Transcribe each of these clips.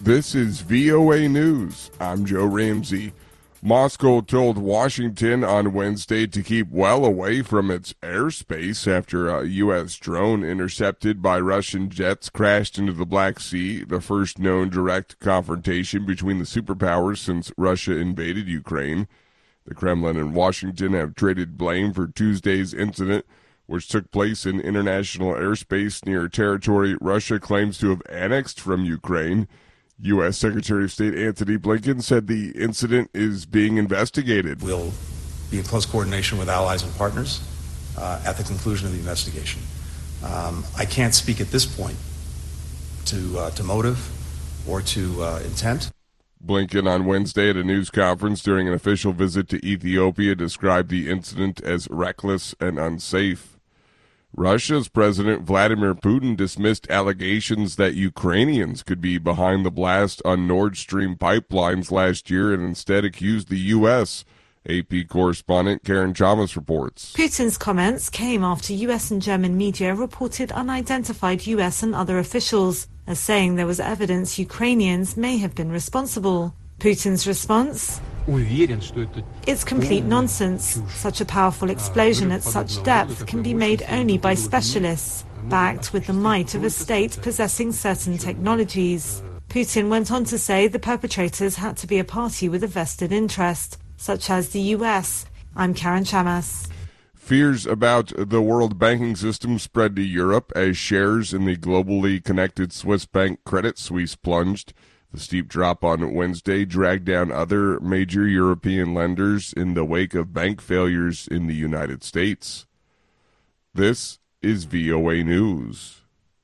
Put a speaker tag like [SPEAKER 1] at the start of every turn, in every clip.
[SPEAKER 1] This is VOA News. I'm Joe Ramsey. Moscow told Washington on Wednesday to keep well away from its airspace after a U.S. drone intercepted by Russian jets crashed into the Black Sea, the first known direct confrontation between the superpowers since Russia invaded Ukraine. The Kremlin and Washington have traded blame for Tuesday's incident, which took place in international airspace near territory Russia claims to have annexed from Ukraine. U.S. Secretary of State Antony Blinken said the incident is being investigated.
[SPEAKER 2] We'll be in close coordination with allies and partners at the conclusion of the investigation. I can't speak at this point to motive or to intent.
[SPEAKER 1] Blinken on Wednesday at a news conference during an official visit to Ethiopia described the incident as reckless and unsafe. Russia's President Vladimir Putin dismissed allegations that Ukrainians could be behind the blast on Nord Stream pipelines last year and instead accused the U.S. AP correspondent Karen Chalmers reports.
[SPEAKER 3] Putin's comments came after U.S. and German media reported unidentified U.S. and other officials as saying there was evidence Ukrainians may have been responsible. Putin's response? It's complete nonsense. Such a powerful explosion at such depth can be made only by specialists, backed with the might of a state possessing certain technologies. Putin went on to say the perpetrators had to be a party with a vested interest, such as the U.S. I'm Karen Chamas.
[SPEAKER 1] Fears about the world banking system spread to Europe as shares in the globally connected Swiss bank Credit Suisse plunged. The steep drop on Wednesday dragged down other major European lenders in the wake of bank failures in the United States. This is VOA News.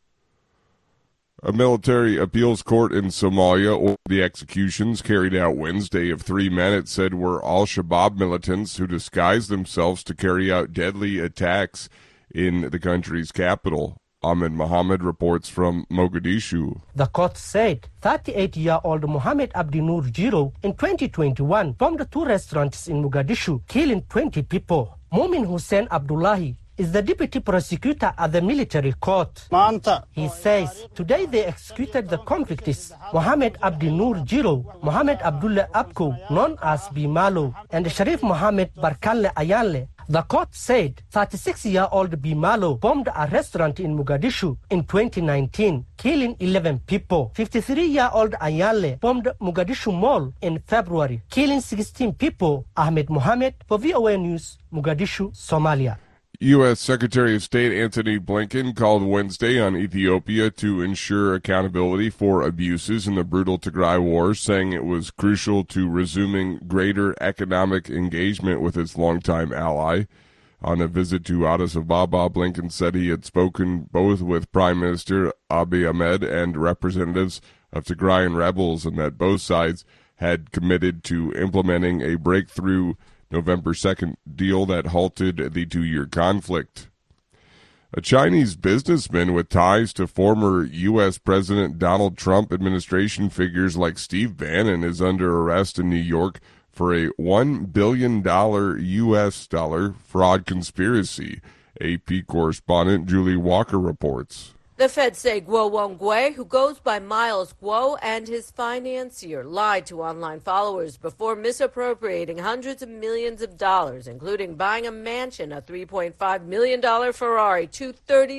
[SPEAKER 1] A military appeals court in Somalia ordered the executions carried out Wednesday of 3 men it said were al-Shabaab militants who disguised themselves to carry out deadly attacks in the country's capital. Ahmed Mohammed reports from Mogadishu.
[SPEAKER 4] The court said 38-year-old Mohammed Abdi Nur Jiro in 2021 bombed 2 restaurants in Mogadishu, killing 20 people. Momin Hussein Abdullahi is the deputy prosecutor at the military court. He says today they executed the convicts Mohammed Abdi Nur Jiro, Mohammed Abdullah Abko, known as Bimalo, and Sharif Mohammed Barkalle Ayanle. The court said 36-year-old Bimalo bombed a restaurant in Mogadishu in 2019, killing 11 people. 53-year-old Ayale bombed Mogadishu Mall in February, killing 16 people. Ahmed Mohammed for VOA News, Mogadishu, Somalia.
[SPEAKER 1] U.S. Secretary of State Antony Blinken called Wednesday on Ethiopia to ensure accountability for abuses in the brutal Tigray War, saying it was crucial to resuming greater economic engagement with its longtime ally. On a visit to Addis Ababa, Blinken said he had spoken both with Prime Minister Abiy Ahmed and representatives of Tigrayan rebels, and that both sides had committed to implementing a breakthrough November 2nd deal that halted the 2-year conflict. A Chinese businessman with ties to former U.S. President Donald Trump administration figures like Steve Bannon is under arrest in New York for a $1 billion U.S. dollar fraud conspiracy. AP correspondent Julie Walker reports.
[SPEAKER 5] The feds say Guo Wengui, who goes by Miles Guo, and his financier lied to online followers before misappropriating hundreds of millions of dollars, including buying a mansion, a $3.5 million Ferrari, 2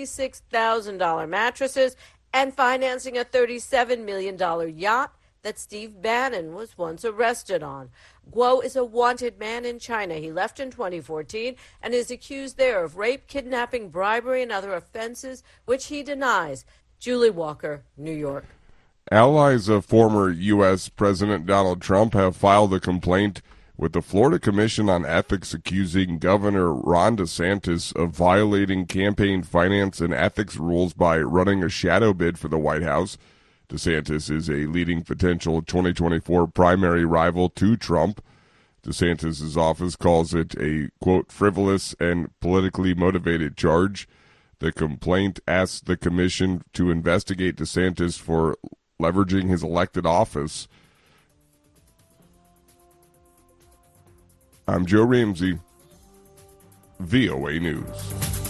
[SPEAKER 5] $36,000 mattresses, and financing a $37 million yacht that Steve Bannon was once arrested on. Guo is a wanted man in China. He left in 2014 and is accused there of rape, kidnapping, bribery, and other offenses, which he denies. Julie Walker, New York.
[SPEAKER 1] Allies of former U.S. President Donald Trump have filed a complaint with the Florida Commission on Ethics accusing Governor Ron DeSantis of violating campaign finance and ethics rules by running a shadow bid for the White House. DeSantis is a leading potential 2024 primary rival to Trump. DeSantis' office calls it a, quote, frivolous and politically motivated charge. The complaint asks the commission to investigate DeSantis for leveraging his elected office. I'm Joe Ramsey, VOA News.